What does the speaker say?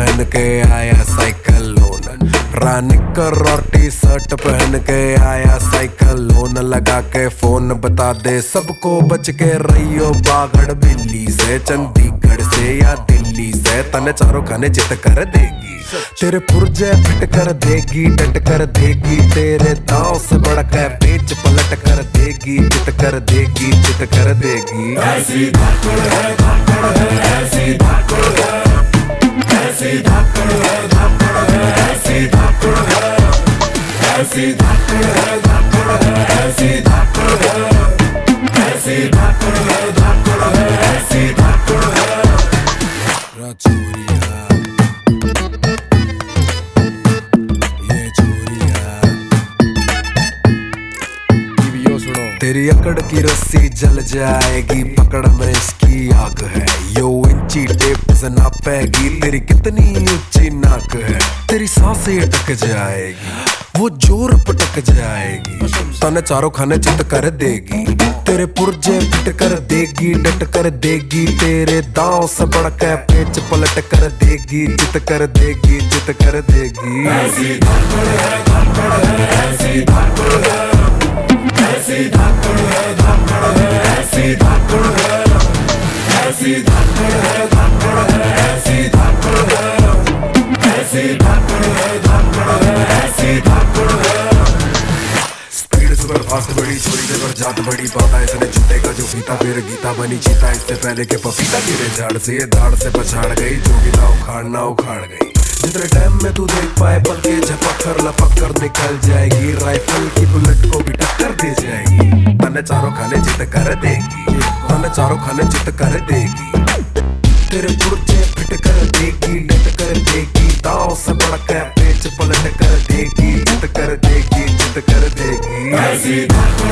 पहन के आया साइकिल लोन, रानिकर और टी शर्ट पहन के आया साइकिल लोन, लगा के फोन बता दे सबको बच के रहियो बागड़ बिल्ली से, चंडीगढ़ से या दिल्ली से, तने चारों खाने चित कर देगी, तेरे पुर्जे फिट कर देगी, डट कर देगी, तेरे दांव से बढ़कर पेच पलट कर देगी, चित कर देगी, चित कर देगी। ऐसी धाकड़ है, धाकड़ है, ऐसी धाकड़ है, ऐसी धाकड़ है, धाकड़ है, ऐसी धाकड़ है, ऐसी धाकड़ है, धाकड़ है, ऐसी धाकड़ है, ऐसी धाकड़ है, धाकड़ है, ऐसी धाकड़ है। चोरिया ये चोरिया, तेरी अकड़ की रस्सी जल जाएगी, पकड़ में इसकी आग है, यो इंची टेप से नापेगी, तेरी कितनी ऊंची नाक है, तेरी सांसें अटक जाएगी, वो जोर पटक जाएगी, तने चारों खाने चित कर देगी, तेरे पुर्जे फिट कर देगी, डट कर देगी, तेरे दांव से बढ़कर पेच पलट कर देगी, चित कर देगी, चित कर देगी। ऐसी धाकड़ है, धाकड़ है, ऐसी धाकड़ है, ऐसी धाकड़ है, धाकड़ है, ऐसी धाकड़ है, ऐसी धाकड़ है, धाकड़ है, ऐसी धाकड़ है, ऐसी धाकड़ है, धाकड़ है, ऐसी धाकड़ है। स्पीड सुपर फास्ट बड़ी चोरी से पर जात बड़ी, पाता इसने जूते का जो फीता, फिर गीता बनी चीता, इससे पहले के पपीता गिरे झाड़ से, ये दाढ़ से पछाड़ गई, जो गिला उखाड़ना उखाड़ गई, जितने टाइम में तू देख पाए पल के झपक कर लपक कर निकल जाएगी, राइफल की बुलेट को भी टक्कर दे जाएगी, तने चारों खाने चित कर देगी, तने चारों खाने चित कर देगी, तेरे पुर्जे फिट कर देगी, डट कर देगी, दांव से बढ़कर पेच पलट कर देगी, चित कर देगी, चित कर देगी। ऐसी धाकड़